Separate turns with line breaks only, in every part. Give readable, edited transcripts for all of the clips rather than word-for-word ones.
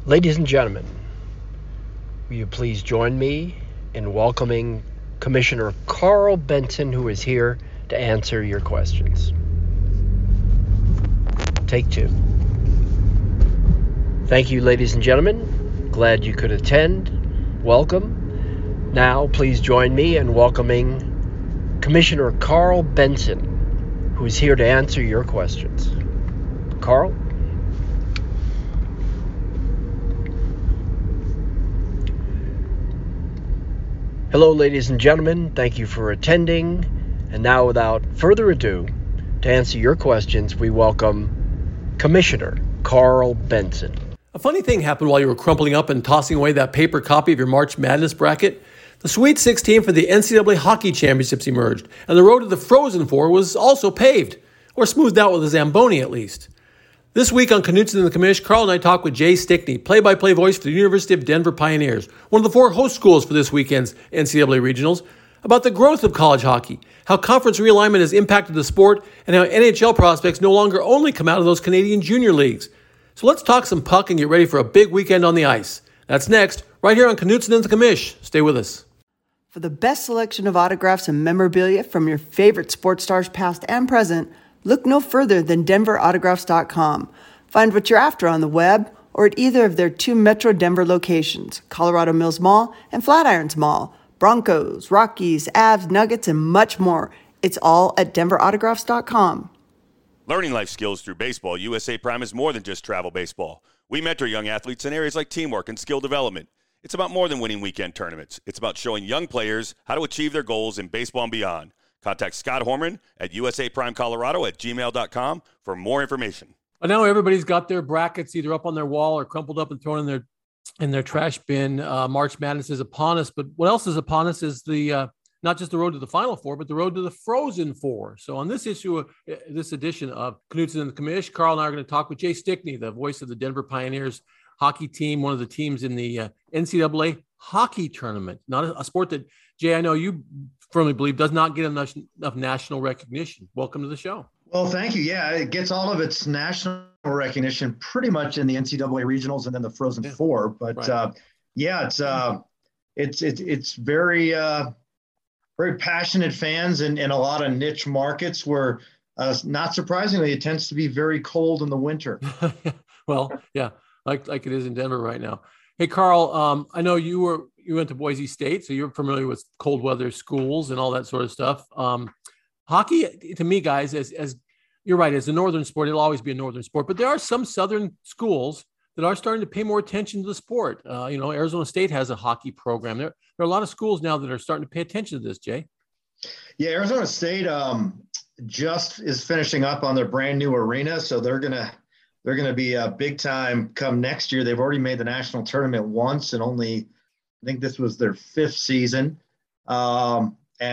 Ladies and gentlemen, will you please join me in welcoming Commissioner Carl Benson, who is here to answer your questions. Take two. Thank you, ladies and gentlemen. Glad you could attend. Welcome. Now, please join me in welcoming Commissioner Carl Benson, who is here to answer your questions. Carl? Hello, ladies and gentlemen. Thank you for attending. And now, without further ado, to answer your questions, we welcome Commissioner Carl Benson.
A funny thing happened while you were crumpling up and tossing away that paper copy of your March Madness bracket. The Sweet 16 for the NCAA Hockey Championships emerged, and the road to the Frozen Four was also paved, or smoothed out with a Zamboni at least. This week on Knutson and the Commish, Carl and I talk with Jay Stickney, play-by-play voice for the University of Denver Pioneers, one of the 4 host schools for this weekend's NCAA Regionals, about the growth of college hockey, how conference realignment has impacted the sport, and how NHL prospects no longer only come out of those Canadian junior leagues. So let's talk some puck and get ready for a big weekend on the ice. That's next, right here on Knutson and the Commish. Stay with us.
For the best selection of autographs and memorabilia from your favorite sports stars past and present, look no further than denverautographs.com. Find what you're after on the web or at either of their 2 Metro Denver locations, Colorado Mills Mall and Flatirons Mall. Broncos, Rockies, Avs, Nuggets, and much more. It's all at denverautographs.com.
Learning life skills through baseball, USA Prime is more than just travel baseball. We mentor young athletes in areas like teamwork and skill development. It's about more than winning weekend tournaments. It's about showing young players how to achieve their goals in baseball and beyond. Contact Scott Horman at usaprimecolorado@gmail.com for more information.
But now everybody's got their brackets either up on their wall or crumpled up and thrown in their trash bin. March Madness is upon us, but what else is upon us is the not just the road to the Final Four, but the road to the Frozen Four. So on this issue, this edition of Knutson and the Commish, Carl and I are going to talk with Jay Stickney, the voice of the Denver Pioneers hockey team, one of the teams in the NCAA hockey tournament. Not a sport that, Jay, I know you firmly believe does not get enough national recognition. Welcome to the show.
Well, thank you. Yeah, it gets all of its national recognition pretty much in the NCAA regionals and then the Frozen Four. But right. It's very very passionate fans in a lot of niche markets where, not surprisingly, it tends to be very cold in the winter.
Well, yeah, like it is in Denver right now. Hey, Carl, I know you went to Boise State, so you're familiar with cold weather schools and all that sort of stuff. Hockey, to me, guys, as you're right, as a northern sport, it'll always be a northern sport, but there are some southern schools that are starting to pay more attention to the sport. Arizona State has a hockey program. There are a lot of schools now that are starting to pay attention to this, Jay.
Yeah, Arizona State just is finishing up on their brand new arena, so they're gonna be big time come next year. They've already made the national tournament once, and I think this was their 5th season. It'll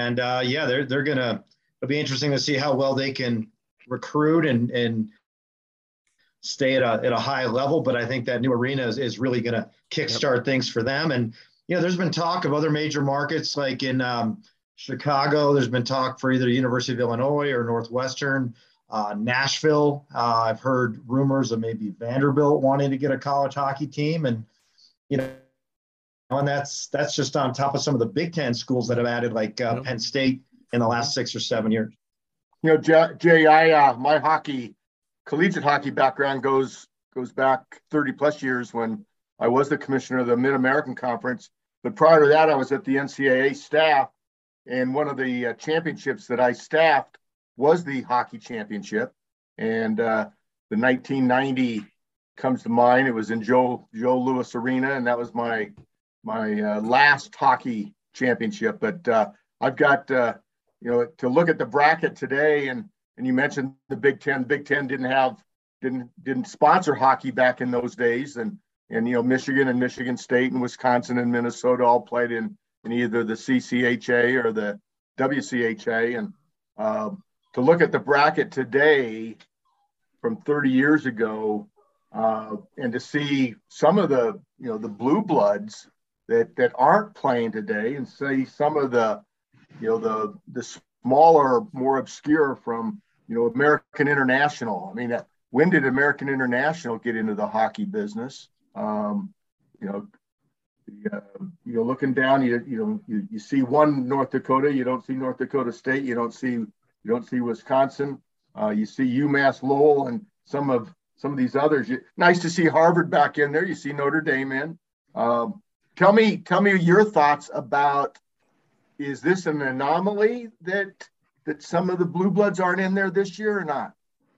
be interesting to see how well they can recruit and stay at a high level. But I think that new arena is really going to kickstart things for them. And, there's been talk of other major markets like in Chicago. There's been talk for either University of Illinois or Northwestern. Nashville, I've heard rumors of maybe Vanderbilt wanting to get a college hockey team. And, and that's just on top of some of the Big Ten schools that have added, like Penn State in the last 6 or 7 years.
Jay, my collegiate hockey background goes back 30 plus years when I was the commissioner of the Mid-American Conference. But prior to that, I was at the NCAA staff, and one of the championships that I staffed was the hockey championship. And the 1990 comes to mind. It was in Joe Louis Arena, and that was my last hockey championship. But I've got to look at the bracket today, and you mentioned the Big Ten. The Big Ten didn't sponsor hockey back in those days, and Michigan and Michigan State and Wisconsin and Minnesota all played in either the CCHA or the WCHA. And to look at the bracket today from 30 years ago, and to see some of the blue bloods that aren't playing today, and see some of the smaller, more obscure from American International. I mean, when did American International get into the hockey business? You know, looking down, you see one North Dakota, you don't see North Dakota State, you don't see Wisconsin, you see UMass Lowell and some of these others. Nice to see Harvard back in there. You see Notre Dame in. Tell me your thoughts about, is this an anomaly that some of the blue bloods aren't in there this year or not?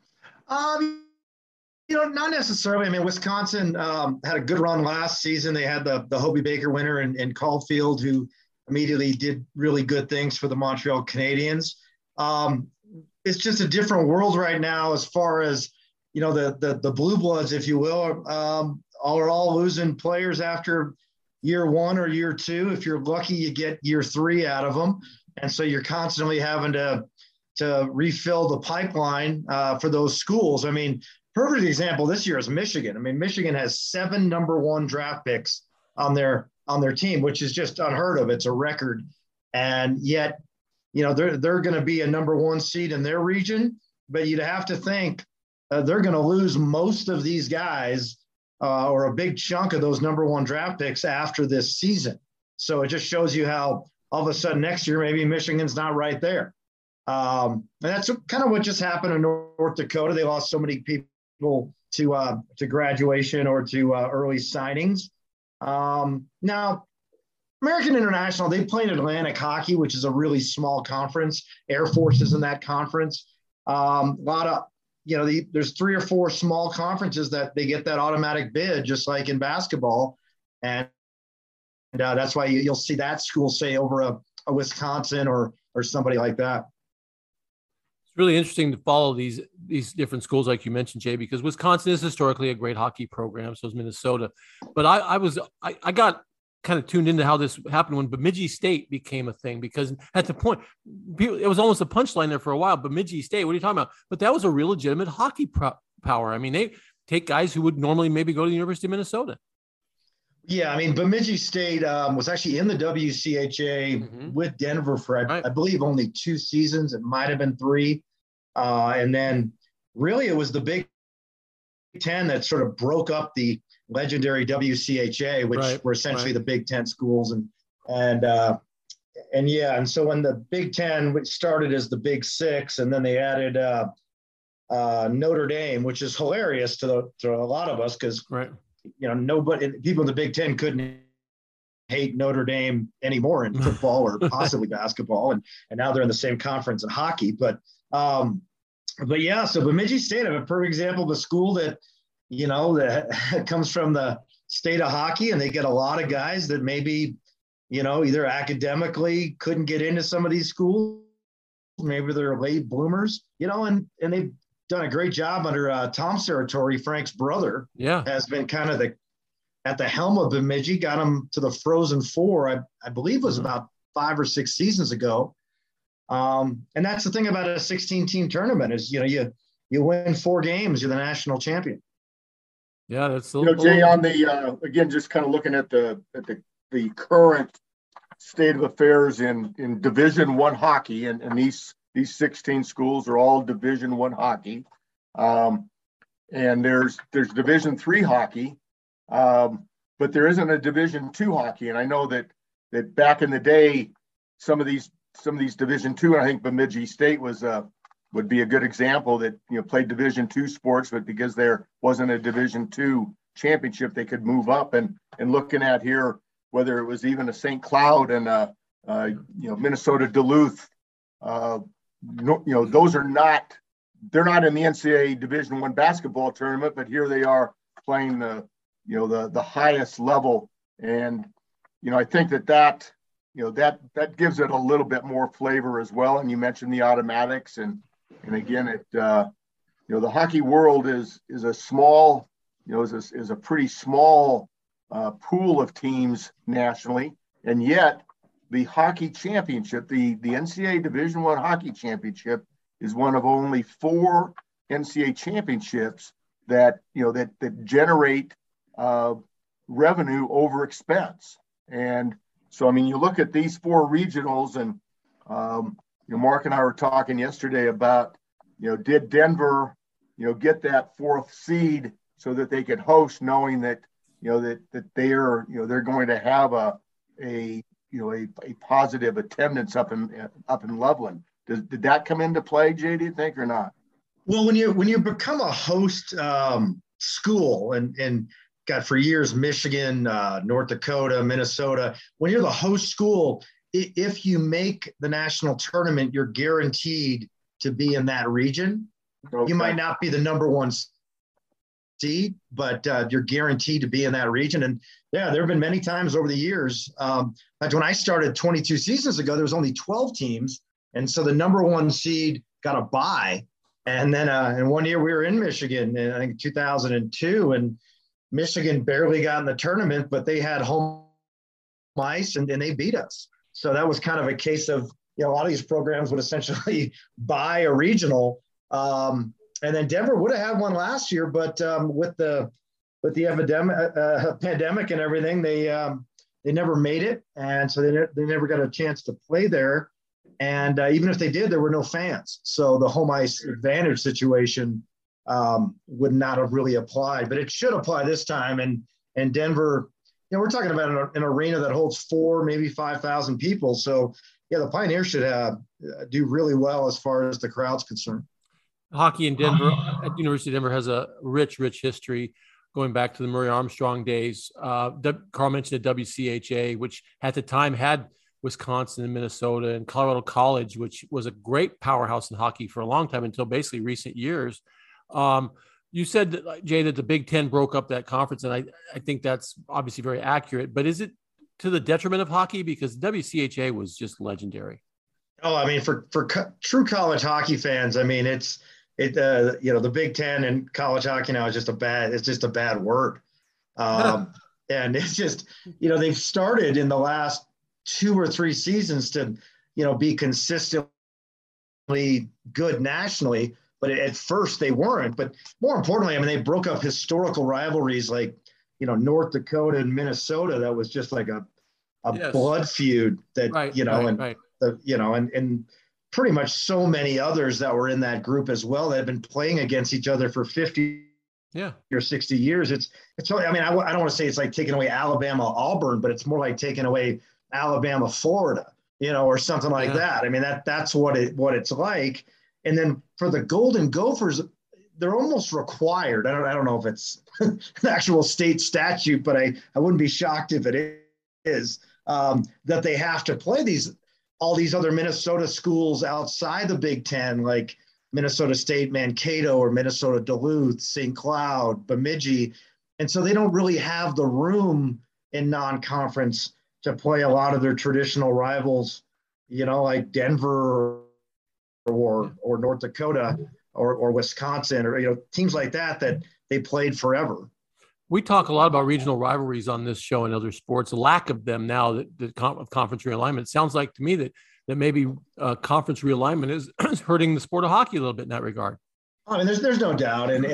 Not necessarily. I mean, Wisconsin had a good run last season. They had the Hobie Baker winner in Caulfield, who immediately did really good things for the Montreal Canadiens. It's just a different world right now as far as, the blue bloods, if you will, are all losing players after year one or year two. If you're lucky, you get year three out of them. And so you're constantly having to refill the pipeline for those schools. I mean, perfect example this year is Michigan. I mean, Michigan has 7 number 1 draft picks on their team, which is just unheard of. It's a record. And yet, they're going to be a number 1 seed in their region, but you'd have to think they're going to lose most of these guys or a big chunk of those number 1 draft picks after this season. So it just shows you how all of a sudden next year, maybe Michigan's not right there. And that's kind of what just happened in North Dakota. They lost so many people to graduation or to early signings. Now, American International, they play in Atlantic Hockey, which is a really small conference. Air Force is in that conference. A lot of, there's 3 or 4 small conferences that they get that automatic bid, just like in basketball. And that's why you'll see that school, say, over a Wisconsin or somebody like that.
It's really interesting to follow these different schools, like you mentioned, Jay, because Wisconsin is historically a great hockey program. So is Minnesota. But I got kind of tuned into how this happened when Bemidji State became a thing, because at the point, it was almost a punchline there for a while. Bemidji State, what are you talking about? But that was a real legitimate hockey power. I mean, they take guys who would normally maybe go to the University of Minnesota.
Yeah, I mean, Bemidji State was actually in the WCHA with Denver for, I believe, only 2 seasons. It might have been 3. And then really it was the Big Ten that sort of broke up the legendary WCHA, which were essentially the Big Ten schools. And so when the Big Ten started as the Big Six, and then they added Notre Dame, which is hilarious to a lot of us because nobody, people in the Big Ten couldn't hate Notre Dame anymore in football or possibly basketball, and now they're in the same conference in hockey. But yeah, so Bemidji State, I'm a perfect example of a school that that comes from the state of hockey, and they get a lot of guys that maybe either academically couldn't get into some of these schools, maybe they're late bloomers, and they've done a great job under Tom Serratori. Frank's brother has been kind of at the helm of Bemidji, got him to the Frozen Four, I believe it was about 5 or 6 seasons ago. And that's the thing about a 16-team tournament is, you win 4 games, you're the national champion.
Yeah, that's
Jay, on the again, just kind of looking at the current state of affairs in Division I hockey, and these 16 schools are all Division I hockey, and there's Division III hockey, but there isn't a Division II hockey. And I know that back in the day, some of these Division II, and I think Bemidji State would be a good example that played Division II sports, but because there wasn't a Division II championship, they could move up. And looking at here, whether it was even a St. Cloud and Minnesota Duluth, those are not, they're not in the NCAA Division I basketball tournament, but here they are playing the highest level. And I think that gives it a little bit more flavor as well. And you mentioned the automatics, and again, the hockey world is a small, is a pretty small pool of teams nationally, and yet the hockey championship, the NCAA Division I hockey championship, is one of only 4 NCAA championships that generate revenue over expense. And so, I mean, you look at these 4 regionals, and Mark and I were talking yesterday about, did Denver, get that 4th seed so that they could host, knowing that, that they're going to have a positive attendance up in Loveland. Did that come into play, Jay? Do you think, or not?
Well, when you become a host school, and got for years Michigan, North Dakota, Minnesota, when you're the host school, if you make the national tournament, you're guaranteed to be in that region. Okay. You might not be the number one seed, but you're guaranteed to be in that region. And yeah, there have been many times over the years. Like when I started 22 seasons ago, there was only 12 teams. And so the number one seed got a bye. And then in one year we were in Michigan, in I think 2002, and Michigan barely got in the tournament, but they had home ice and they beat us. So that was kind of a case of, a lot of these programs would essentially buy a regional. And then Denver would have had one last year, but with the pandemic and everything, they never made it. And so they never got a chance to play there. And even if they did, there were no fans. So the home ice advantage situation would not have really applied, but it should apply this time. And Denver, we're talking about an arena that holds 4,000, maybe 5,000 people. So yeah, the Pioneers should do really well as far as the crowd's concerned.
Hockey in Denver, at University of Denver, has a rich history going back to the Murray Armstrong days. Carl mentioned the WCHA, which at the time had Wisconsin and Minnesota, and Colorado College, which was a great powerhouse in hockey for a long time until basically recent years. You said, that, Jay, that the Big Ten broke up that conference, and I think that's obviously very accurate. But is it to the detriment of hockey? Because WCHA was just legendary.
Oh, I mean, for true college hockey fans, I mean, the Big Ten and college hockey now is just a bad word. And it's just, they've started in the last 2 or 3 seasons to, be consistently good nationally, but at first they weren't. But more importantly, I mean, they broke up historical rivalries like, North Dakota and Minnesota. That was just like a blood feud that, and pretty much so many others that were in that group as well that have been playing against each other for 50 or 60 years. It's really, I mean, I don't want to say it's like taking away Alabama, Auburn, but it's more like taking away Alabama, Florida, or something like that. I mean, that's what it's like. And then for the Golden Gophers, they're almost required. I don't know if it's an actual state statute, but I wouldn't be shocked if it is, that they have to play all these other Minnesota schools outside the Big Ten, like Minnesota State, Mankato, or Minnesota Duluth, St. Cloud, Bemidji. And so they don't really have the room in non-conference to play a lot of their traditional rivals, like Denver or North Dakota or Wisconsin, or, teams like that they played forever.
We talk a lot about regional rivalries on this show and other sports, a lack of them now of conference realignment. It sounds like to me that maybe conference realignment is hurting the sport of hockey a little bit in that regard.
I mean, there's no doubt. And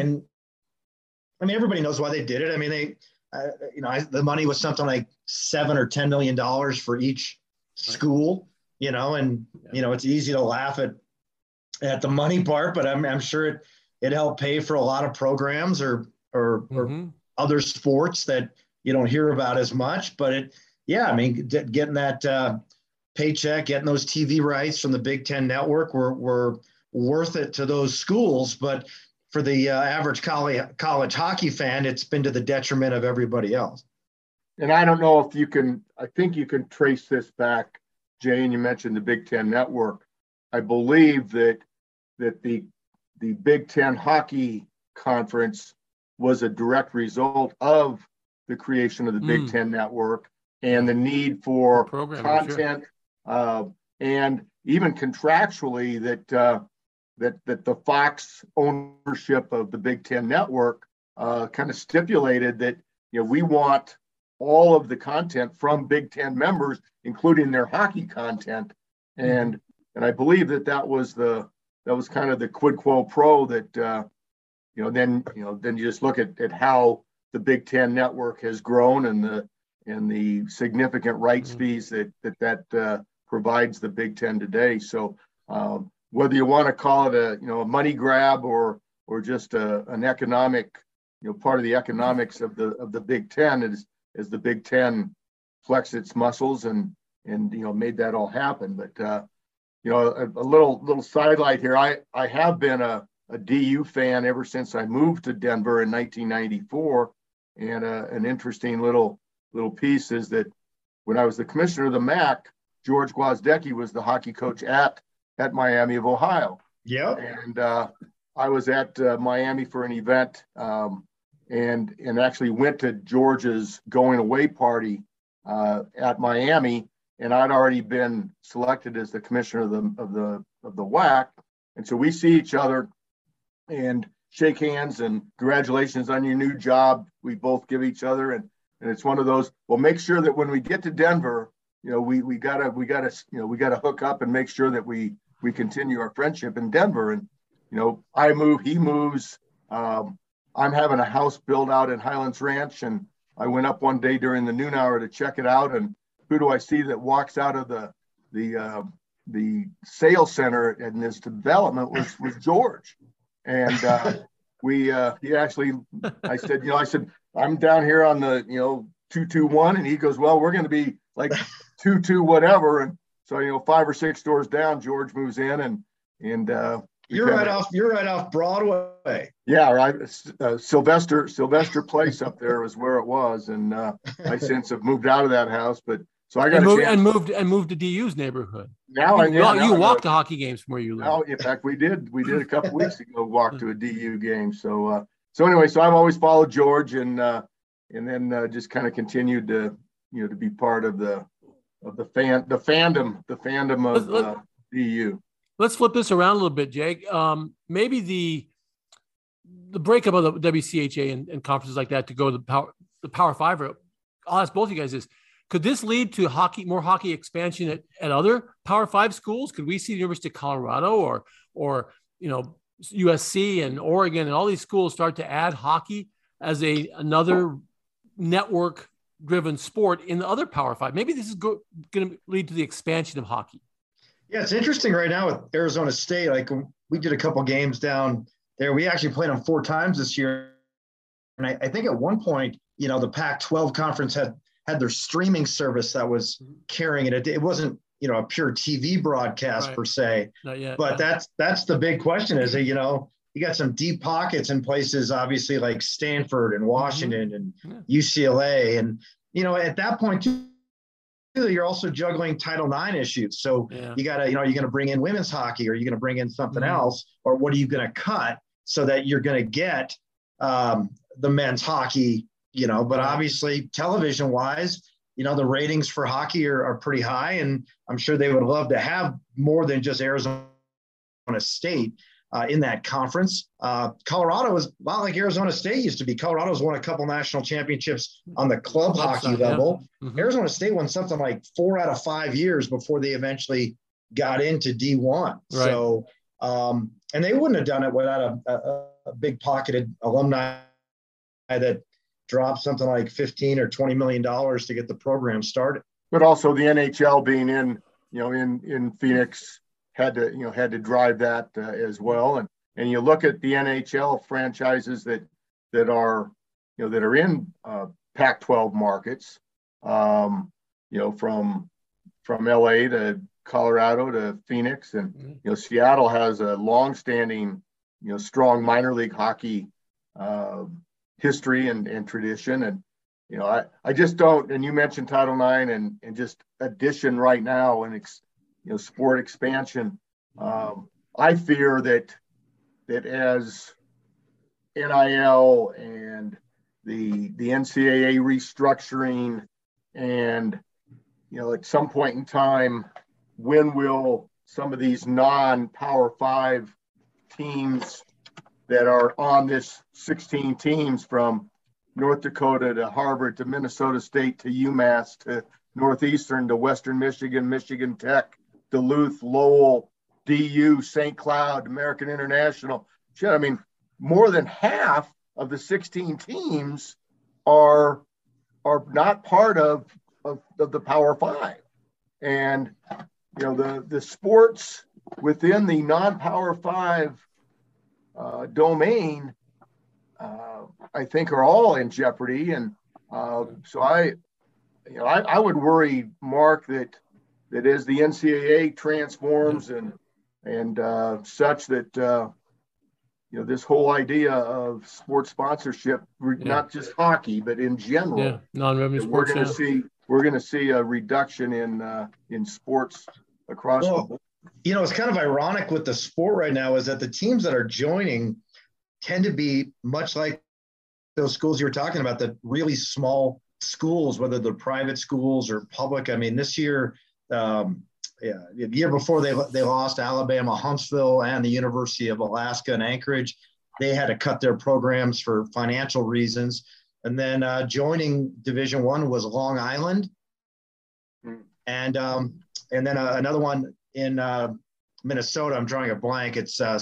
I mean, everybody knows why they did it. I mean, the money was something like $7 or $10 million for each school, and, it's easy to laugh at the money part, but I'm sure it helped pay for a lot of programs or other sports that you don't hear about as much. But getting that paycheck, getting those TV rights from the Big Ten Network were worth it to those schools. But for the average college hockey fan, it's been to the detriment of everybody else.
And I don't know if I think you can trace this back, Jane, you mentioned the Big Ten Network. I believe that the Big Ten Hockey Conference was a direct result of the creation of the Big Ten Network and the need for content, and even contractually that the Fox ownership of the Big Ten Network kind of stipulated that we want all of the content from Big Ten members, including their hockey content, and I believe that was kind of the quid pro quo that. Then you just look at how the Big Ten Network has grown and the significant rights fees that provides the Big Ten today. So whether you want to call it a money grab or just an economic part of the economics of the Big Ten is as the Big Ten flexed its muscles and made that all happen. But a little sidelight here. I have been a DU fan ever since I moved to Denver in 1994. And an interesting little piece is that when I was the commissioner of the MAC, George Gwozdecky was the hockey coach at Miami of Ohio.
Yeah.
And I was at Miami for an event and actually went to George's going away party at Miami, and I'd already been selected as the commissioner of the WAC, and so we see each other and shake hands and congratulations on your new job. We both give each other, and it's one of those. Well, make sure that when we get to Denver, we gotta hook up and make sure that we continue our friendship in Denver. And I move, he moves. I'm having a house built out in Highlands Ranch, and I went up one day during the noon hour to check it out, and who do I see that walks out of the sales center in this development was George. And he actually, I said, I'm down here on the 221, and he goes, well, we're going to be like 22 whatever. And so 5 or 6 doors down, George moves in, and
you're right off Broadway.
Yeah, right. Sylvester Place up there is where it was, and I since have moved out of that house. But so I got
moved to DU's neighborhood.
Now
you walk to hockey games from where you live.
Now, in fact, we did a couple weeks ago walk to a DU game. So anyway, so I've always followed George, and then just kind of continued to to be part of the fandom of DU.
Let's flip this around a little bit, Jake. Maybe the breakup of the WCHA and conferences like that to go to the Power Five. I'll ask both of you guys this: could this lead to more hockey expansion at other Power Five schools? Could we see the University of Colorado or USC and Oregon and all these schools start to add hockey as another network-driven sport in the other Power Five? Maybe this is going to lead to the expansion of hockey.
Yeah, it's interesting right now with Arizona State. Like, we did a couple games down there. We actually played them 4 times this year. And I think at one point, the Pac-12 conference had their streaming service that was carrying it. It wasn't, a pure TV broadcast per se. Not yet. But that's the big question is that, you got some deep pockets in places, obviously, like Stanford and Washington and UCLA. And, at that point, too, you're also juggling Title IX issues. So you got to, you're going to bring in women's hockey, or you're going to bring in something else, or what are you going to cut so that you're going to get the men's hockey, but obviously television wise, the ratings for hockey are pretty high, and I'm sure they would love to have more than just Arizona State in that conference. Colorado is a lot like Arizona State used to be. Colorado's won a couple national championships on the club hockey level. Arizona State won something like 4 out of 5 years before they eventually got into D1. Right. So, and they wouldn't have done it without a big pocketed alumni that dropped something like $15 or $20 million to get the program started.
But also the NHL being in Phoenix had to drive that as well. And you look at the NHL franchises that are in Pac-12 markets, from LA to Colorado to Phoenix, and Seattle has a long-standing strong minor league hockey history and tradition. And I just don't. And you mentioned Title IX and just addition right now and sport expansion. I fear that as NIL and the NCAA restructuring, and at some point in time, when will some of these non-Power 5 teams that are on this 16 teams from North Dakota to Harvard to Minnesota State to UMass to Northeastern to Western Michigan, Michigan Tech, Duluth, Lowell, DU, St. Cloud, American International. Shit, I mean, more than half of the 16 teams are not part of the Power 5. And, the sports within the non-Power 5 domain, I think are all in jeopardy. And so I would worry, Mark, that as the NCAA transforms and such that this whole idea of sports sponsorship, not just hockey, but in general,
non-revenue sports.
We're going to see a reduction in sports across the board.
It's kind of ironic with the sport right now is that the teams that are joining tend to be much like those schools you were talking about, the really small schools, whether they're private schools or public. I mean, this year, the year before they lost Alabama, Huntsville, and the University of Alaska in Anchorage. They had to cut their programs for financial reasons. And then joining Division I was Long Island. And then another one in Minnesota, I'm drawing a blank. It's I'm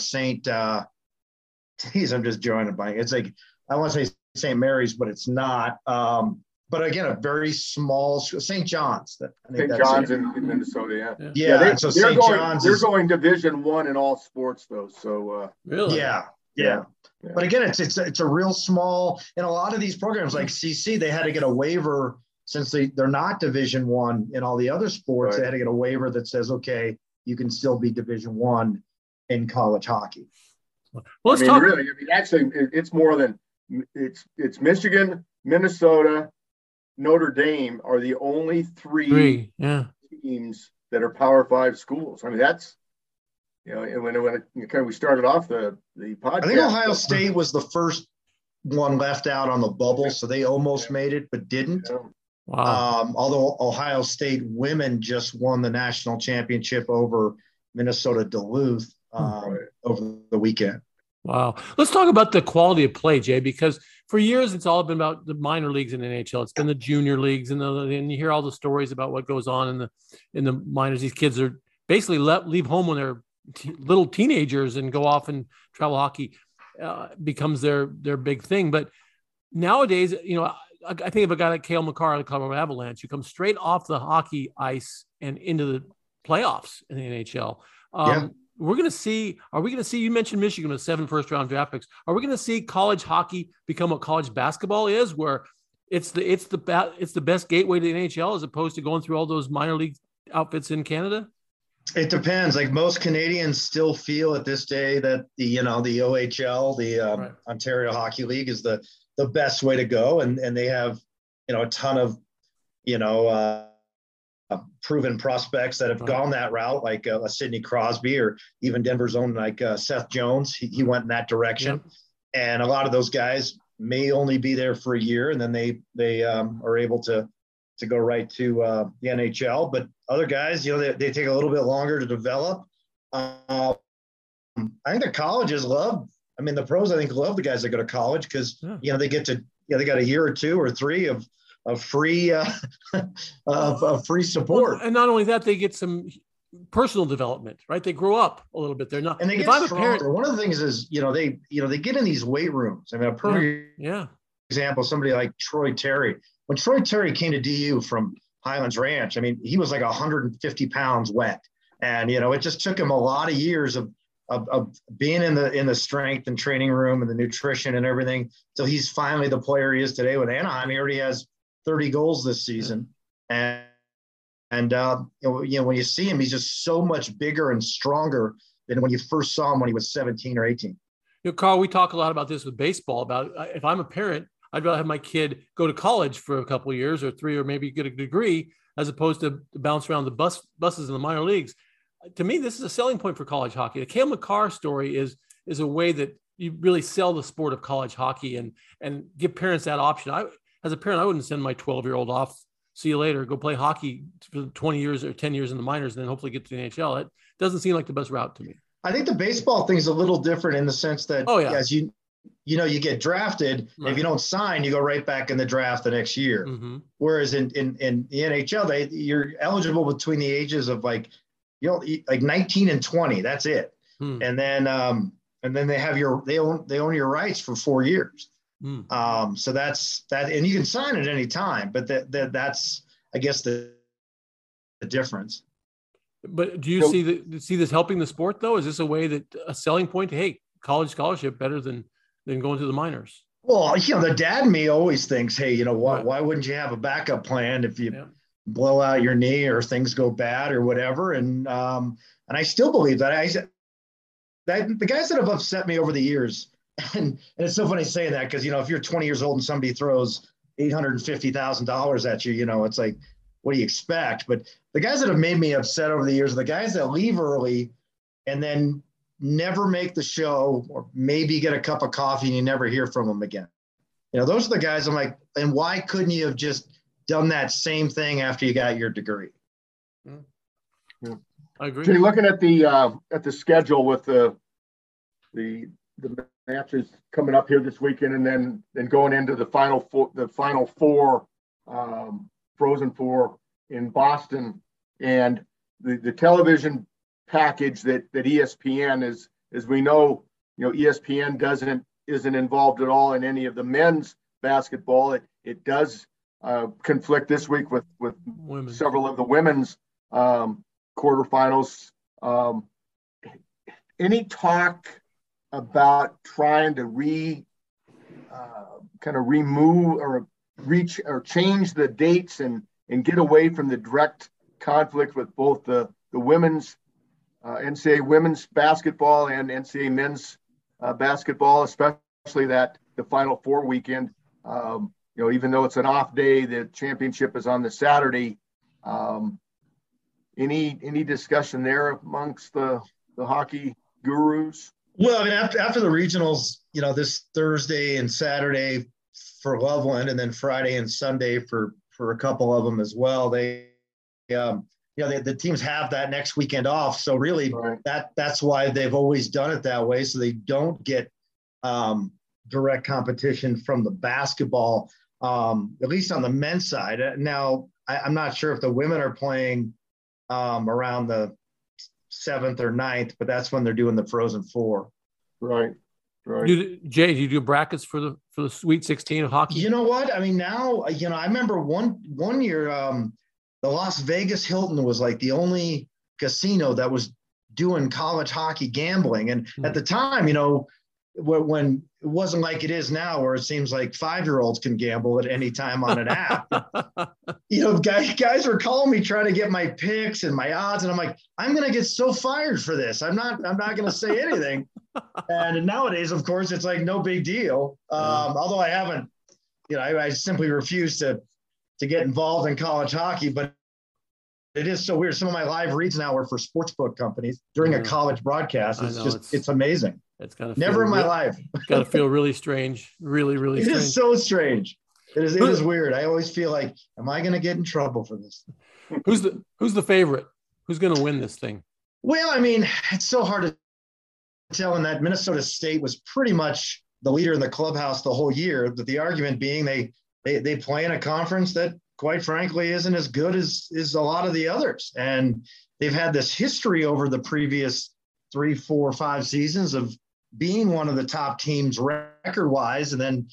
just drawing a blank. It's like, I want to say St. Mary's, but it's not. But again, a very small St. John's.
St. John's in Minnesota,
yeah. So St. John's
they're going Division I in all sports, though. So
really,
yeah. But again, it's a real small. In a lot of these programs, like CC, they had to get a waiver since they're not Division I in all the other sports. Right. They had to get a waiver that says, okay, you can still be Division I in college hockey.
Well, actually, it's more than it's Michigan, Minnesota, Notre Dame are the only three teams that are Power 5 schools. I mean, that's, when we started off the podcast.
I think Ohio State was the first one left out on the bubble, so they almost made it, but didn't.
Yeah. Wow.
Although Ohio State women just won the national championship over Minnesota Duluth over the weekend.
Wow. Let's talk about the quality of play, Jay, because for years it's all been about the minor leagues in the NHL. It's been the junior leagues, and you hear all the stories about what goes on in the minors. These kids are basically leave home when they're little teenagers and go off and travel hockey becomes their big thing. But nowadays, I think of a guy like Cale Makar of the Colorado Avalanche who comes straight off the hockey ice and into the playoffs in the NHL. Are we going to see, you mentioned Michigan with 7 first-round draft picks. Are we going to see college hockey become what college basketball is, where it's the best gateway to the NHL as opposed to going through all those minor league outfits in Canada?
It depends. Like most Canadians still feel at this day that the OHL, the Ontario Hockey League is the best way to go. And they have, a ton of, proven prospects that have gone that route, like a Sidney Crosby or even Denver's own, like Seth Jones. He went in that direction. Yeah. And a lot of those guys may only be there for a year, and then they are able to go right to the NHL. But other guys, they take a little bit longer to develop. I think the colleges the pros, I think, love the guys that go to college because, they get to, they got a year or 2 or 3 of free of free support.
Well, and not only that, they get some personal development, right? They grow up a little bit. They're not,
and they get stronger. One of the things is, they get in these weight rooms. I mean, a perfect example, somebody like Troy Terry. When Troy Terry came to DU from Highlands Ranch, I mean, he was like 150 pounds wet. And, it just took him a lot of years of being in the strength and training room and the nutrition and everything. So he's finally the player he is today with Anaheim. He already has 30 goals this season. And when you see him, he's just so much bigger and stronger than when you first saw him when he was 17 or 18.
Carl, we talk a lot about this with baseball, about if I'm a parent, I'd rather have my kid go to college for a couple of years or 3, or maybe get a degree, as opposed to bounce around the buses in the minor leagues. To me, this is a selling point for college hockey. The Cale Makar story is a way that you really sell the sport of college hockey and give parents that option. As a parent, I wouldn't send my 12-year-old off. See you later. Go play hockey for 20 years or 10 years in the minors, and then hopefully get to the NHL. It doesn't seem like the best route to me.
I think the baseball thing is a little different in the sense that, as you get drafted. Right. If you don't sign, you go right back in the draft the next year. Mm-hmm. Whereas in the NHL, you're eligible between the ages of like 19 and 20. That's it. And then they have they own your rights for 4 years. So that's that, and you can sign at any time, but that's, I guess, the difference.
But do you see this helping the sport though? Is this a way that a selling point to, hey, college scholarship better than going to the minors?
Well, the dad in me always thinks, hey,
Right.
why wouldn't you have a backup plan if you
Yeah.
blow out your knee or things go bad or whatever? And I still believe that the guys that have upset me over the years, and it's so funny saying that because if you're 20 years old and somebody throws $850,000 at you, it's like, what do you expect? But the guys that have made me upset over the years are the guys that leave early and then never make the show, or maybe get a cup of coffee and you never hear from them again. Those are the guys I'm like, and why couldn't you have just done that same thing after you got your degree?
Yeah.
I agree.
Jay, looking at the schedule with the matches coming up here this weekend, and then going into the final four, Frozen Four in Boston, and the television package that ESPN is, as we know, ESPN isn't involved at all in any of the men's basketball. It does conflict this week with several of the women's quarterfinals. Any talk about trying to kind of remove or reach or change the dates and get away from the direct conflict with both the women's NCAA women's basketball and NCAA men's basketball, especially the Final Four weekend? Even though it's an off day, the championship is on the Saturday. Any discussion there amongst the hockey gurus?
Well, I mean, after the regionals, this Thursday and Saturday for Loveland, and then Friday and Sunday for a couple of them as well. The teams have that next weekend off. So really,
right.
that's why they've always done it that way. So they don't get direct competition from the basketball, at least on the men's side. Now, I'm not sure if the women are playing around the 7th or 9th, but that's when they're doing the Frozen Four.
Right.
Jay, do you do brackets for the Sweet 16 of hockey?
You know what? I mean, now, I remember one year, the Las Vegas Hilton was like the only casino that was doing college hockey gambling. And at the time, when it wasn't like it is now, where it seems like 5-year-olds can gamble at any time on an app. Guys were calling me trying to get my picks and my odds, and I'm like, I'm gonna get so fired for this. I'm not gonna say anything. And nowadays, of course, it's like no big deal. Although I haven't, I simply refuse to get involved in college hockey. But it is so weird. Some of my live reads now are for sportsbook companies during a college broadcast. It's amazing.
It's kind of
never in my life.
Got to feel really strange. Really, really strange.
It is so strange. It is weird. I always feel like, am I going to get in trouble for this?
Who's the favorite? Who's going to win this thing?
Well, I mean, it's so hard to tell. In that Minnesota State was pretty much the leader in the clubhouse the whole year. But the argument being they play in a conference that, quite frankly, isn't as good as a lot of the others. And they've had this history over the previous 3, 4, 5 seasons of being one of the top teams record-wise, and then,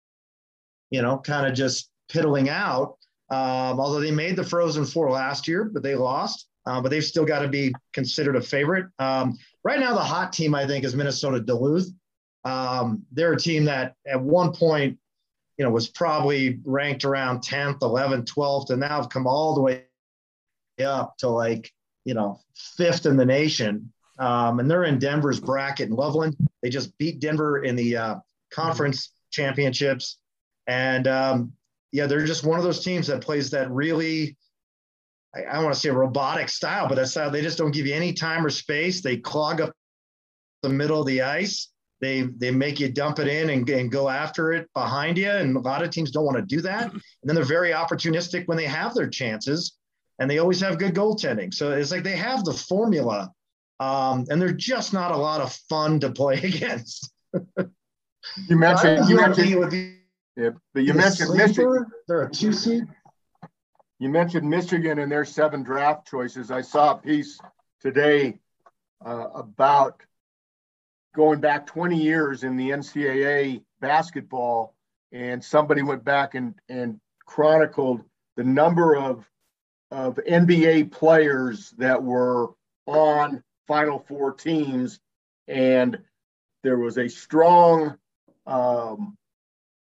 kind of just piddling out. Although they made the Frozen Four last year, but they lost. But they've still got to be considered a favorite. Right now, the hot team, I think, is Minnesota Duluth. They're a team that at one point, was probably ranked around 10th, 11th, 12th, and now have come all the way up to 5th in the nation. And they're in Denver's bracket in Loveland. They just beat Denver in the conference championships. And they're just one of those teams that plays that really, I don't want to say robotic style, but that style, they just don't give you any time or space. They clog up the middle of the ice. They make you dump it in and go after it behind you. And a lot of teams don't want to do that. And then they're very opportunistic when they have their chances, and they always have good goaltending. So it's like they have the formula, and they're just not a lot of fun to play against.
You mentioned Michigan.
They're a 2 seed.
You mentioned Michigan and their 7 draft choices. I saw a piece today about going back 20 years in the NCAA basketball, and somebody went back and chronicled the number of NBA players that were on Final Four teams, and there was a strong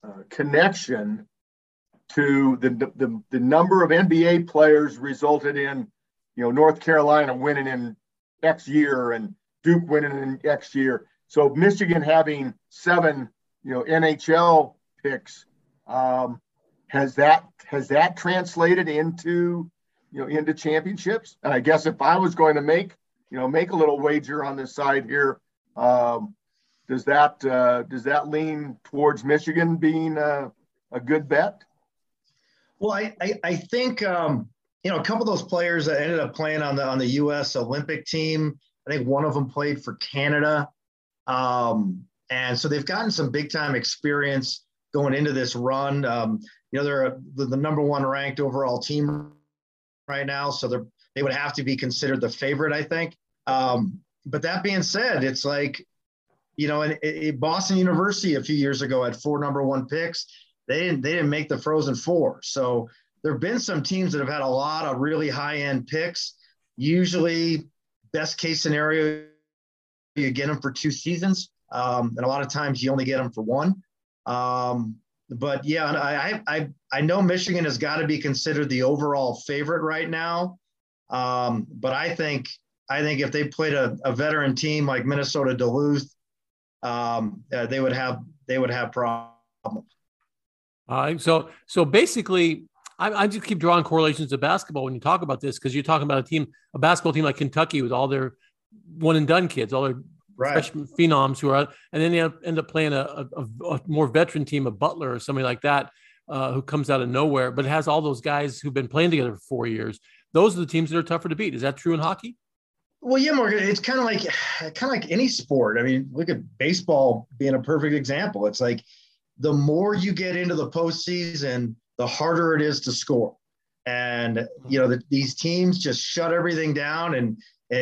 connection to the number of NBA players resulted in, North Carolina winning in X year and Duke winning in X year. So Michigan having 7, NHL picks, has that translated into championships? And I guess if I was going to make a little wager on this side here, does that lean towards Michigan being a good bet?
Well, I think a couple of those players that ended up playing on the U.S. Olympic team, I think one of them played for Canada, and so they've gotten some big time experience going into this run. They're the number 1 ranked overall team right now, so they would have to be considered the favorite, I think. But that being said, it's like, in Boston University a few years ago had 4 number 1 picks. They didn't make the Frozen Four. So there have been some teams that have had a lot of really high end picks. Usually, best case scenario, you get them for 2 seasons, and a lot of times you only get them for 1. But yeah, I know Michigan has got to be considered the overall favorite right now. But I think if they played a veteran team like Minnesota Duluth, they would have problems.
So basically, I just keep drawing correlations to basketball when you talk about this, because you're talking about a basketball team like Kentucky with all their one and done kids, all their freshman phenoms who are, and then you end up playing a more veteran team, a Butler or somebody like that, who comes out of nowhere, but it has all those guys who've been playing together for 4 years. Those are the teams that are tougher to beat. Is that true in hockey?
Well, yeah, Morgan, it's kind of like any sport. I mean, look at baseball being a perfect example. It's like the more you get into the postseason, the harder it is to score. And, these teams just shut everything down and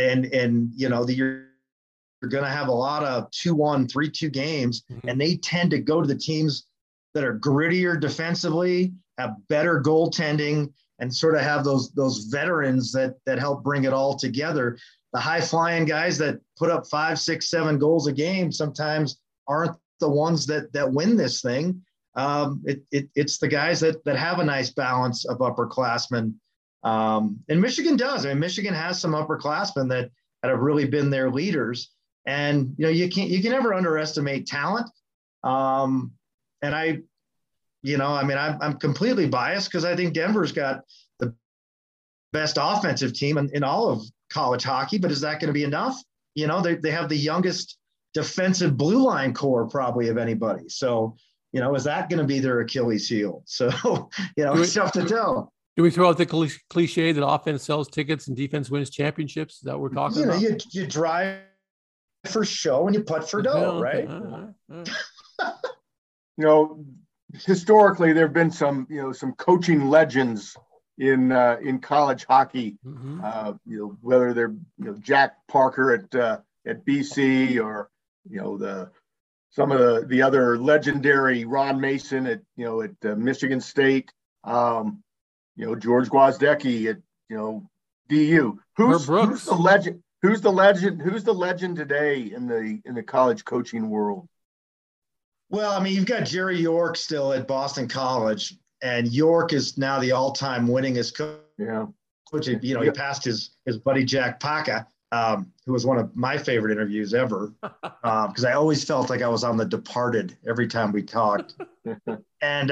you're going to have a lot of 2-1, 3-2 games, and they tend to go to the teams that are grittier defensively, have better goaltending, and sort of have those veterans that help bring it all together. The high flying guys that put up 5, 6, 7 goals a game sometimes aren't the ones that win this thing. It's the guys that have a nice balance of upperclassmen. And Michigan does. I mean, Michigan has some upperclassmen that have really been their leaders. And, you can never underestimate talent. And I'm completely biased because I think Denver's got the best offensive team in all of college hockey, but is that going to be enough? They have the youngest defensive blue line core probably of anybody. So, is that going to be their Achilles heel? So, it's tough to tell.
Do we throw out the cliche that offense sells tickets and defense wins championships? Is that what we're talking about?
You drive for show and you putt for dough, right?
Historically, there have been some coaching legends in college hockey. Whether they're Jack Parker at BC or some of the other legendary Ron Mason at Michigan State. George Gwozdecky at DU. Who's the legend? Who's the legend today in the college coaching world?
Well, I mean, you've got Jerry York still at Boston College, and York is now the all-time winningest coach.
Yeah.
He passed his buddy Jack Paca, who was one of my favorite interviews ever, because I always felt like I was on The Departed every time we talked. And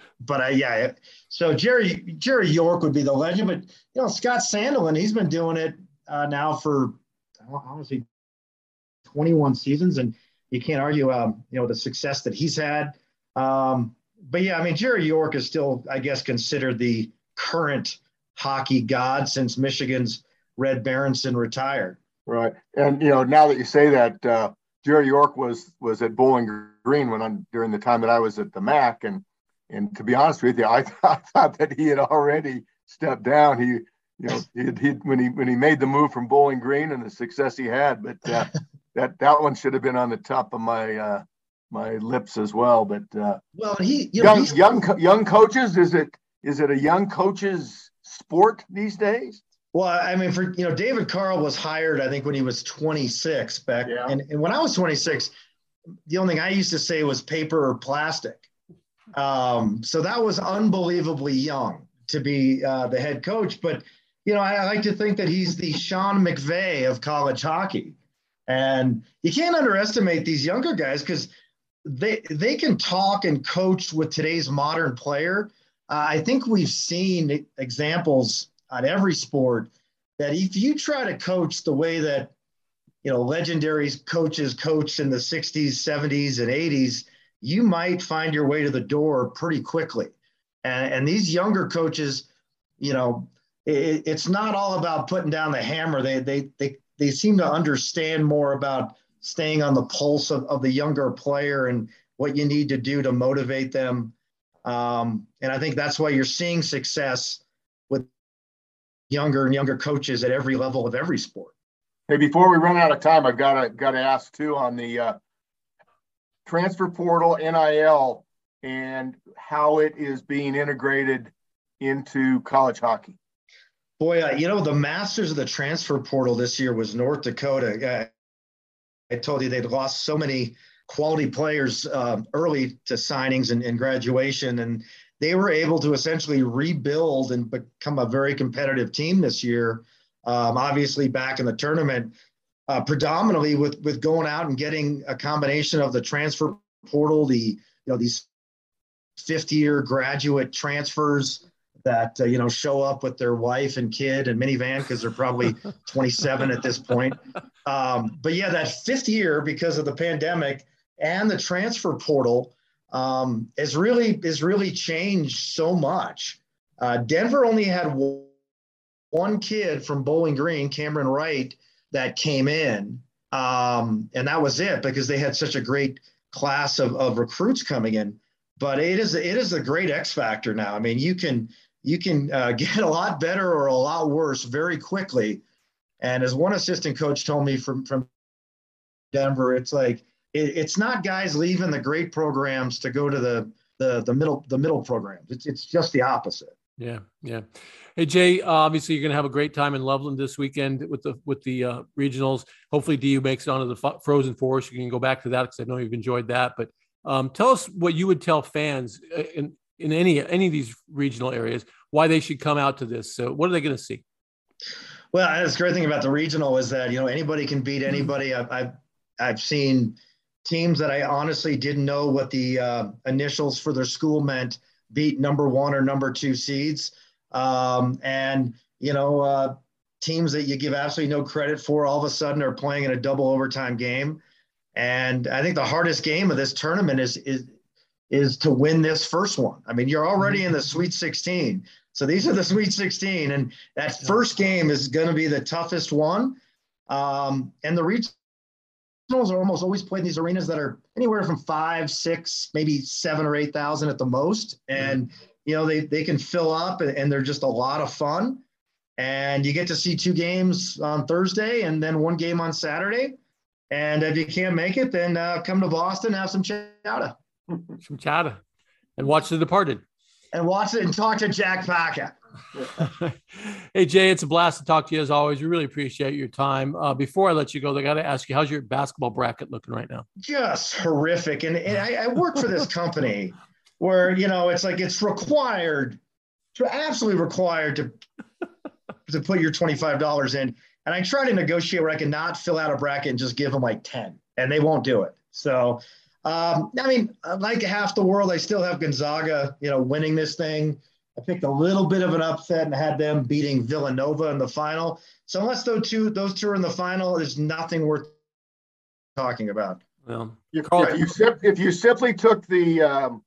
so Jerry York would be the legend, but Scott Sandelin, he's been doing it now for how is he 21 seasons, and you can't argue the success that he's had. But yeah, I mean, Jerry York is still, I guess, considered the current hockey god since Michigan's Red Berenson retired.
Right. And, now that you say that, Jerry York was at Bowling Green during the time that I was at the MAC. And to be honest with you, I thought that he had already stepped down. He when he made the move from Bowling Green and the success he had, but that one should have been on the top of my lips as well. But young coaches, is it a young coach's sport these days?
Well, I mean, David Carl was hired, I think, when he was 26 back. Yeah. And when I was 26, the only thing I used to say was paper or plastic. So that was unbelievably young to be the head coach. But, I like to think that he's the Sean McVay of college hockey. And you can't underestimate these younger guys because they can talk and coach with today's modern player. I think we've seen examples on every sport that if you try to coach the way that, legendary coaches coached in the 60s, 70s, and 80s, you might find your way to the door pretty quickly. And these younger coaches, it's not all about putting down the hammer. They seem to understand more about staying on the pulse of the younger player and what you need to do to motivate them. And I think that's why you're seeing success with younger and younger coaches at every level of every sport.
Hey, before we run out of time, I've got to ask too on the transfer portal, NIL, and how it is being integrated into college hockey.
Boy, the masters of the transfer portal this year was North Dakota. I told you they'd lost so many quality players early to signings and graduation, and they were able to essentially rebuild and become a very competitive team this year. Obviously back in the tournament, predominantly with going out and getting a combination of the transfer portal, these fifth-year graduate transfers that, show up with their wife and kid and minivan because they're probably 27 at this point. But yeah, that fifth year, because of the pandemic and the transfer portal, has really changed so much. Denver only had one kid from Bowling Green, Cameron Wright, that came in. And that was it because they had such a great class of recruits coming in. But it is a great X factor now. I mean, you can get a lot better or a lot worse very quickly. And as one assistant coach told me from Denver, it's like it's not guys leaving the great programs to go to the middle programs. It's just the opposite.
Yeah. Hey Jay, obviously you're going to have a great time in Loveland this weekend with the regionals. Hopefully DU makes it onto the Frozen Four. So you can go back to that because I know you've enjoyed that. But tell us what you would tell fans in any of these regional areas why they should come out to this. So what are they going to see?
Well, that's the great thing about the regional is that anybody can beat anybody. I've seen teams that I honestly didn't know what the initials for their school meant beat number 1 or number 2 seeds. And teams that you give absolutely no credit for all of a sudden are playing in a double overtime game. And I think the hardest game of this tournament is to win this first one. I mean, you're already in the Sweet 16. So these are the Sweet 16. And that first game is going to be the toughest one. And the regionals are almost always played in these arenas that are anywhere from 5, 6, maybe 7 or 8,000 at the most. And, they can fill up and they're just a lot of fun. And you get to see 2 games on Thursday and then 1 game on Saturday. And if you can't make it, then come to Boston, have some chowder.
Some chowder. And watch The Departed.
And watch it and talk to Jack Packett.
Hey, Jay, it's a blast to talk to you as always. We really appreciate your time. Before I let you go, I got to ask you, how's your basketball bracket looking right now?
Just horrific. And I work for this company where, it's like it's absolutely required to put your $25 in. And I try to negotiate where I can not fill out a bracket and just give them like 10, and they won't do it. So, like half the world, I still have Gonzaga, winning this thing. I picked a little bit of an upset and had them beating Villanova in the final. So unless those two are in the final, there's nothing worth talking about.
Well,
if you simply took the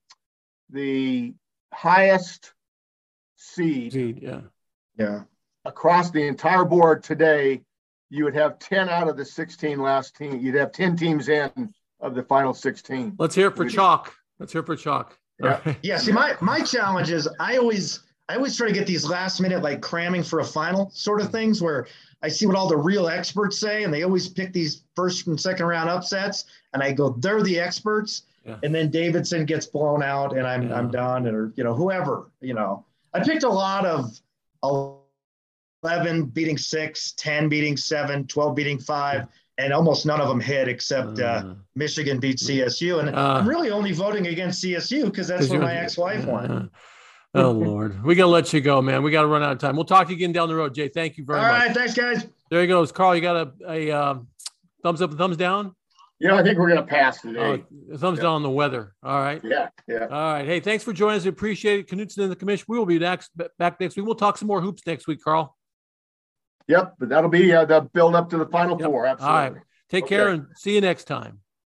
highest seed, across the entire board today, you would have 10 out of the 16 last team. You'd have 10 teams in of the final 16.
Let's hear it for chalk.
Yeah.
Yeah. See, my challenge is I always try to get these last minute, like cramming for a final sort of things where I see what all the real experts say, and they always pick these first and second round upsets. And I go, they're the experts. Yeah. And then Davidson gets blown out and I'm done, or, whoever, I picked a lot of 11 beating 6, 10 beating 7, 12 beating 5. and almost none of them hit except Michigan beat CSU. And I'm really only voting against CSU because that's what my ex-wife wanted.
Oh, Lord. We got to let you go, man. We got to run out of time. We'll talk to you again down the road, Jay. Thank you very much.
All right. Thanks, guys.
There he goes. Carl, you got a thumbs up and thumbs down?
Yeah, I think we're going to pass today.
Thumbs down on the weather. All right.
Yeah.
All right. Hey, thanks for joining us. We appreciate it. Knutson and the commission. We will be back next week. We'll talk some more hoops next week, Carl.
Yep, but that'll be the build up to the Final Four. Absolutely.
All right. Take care and see you next time.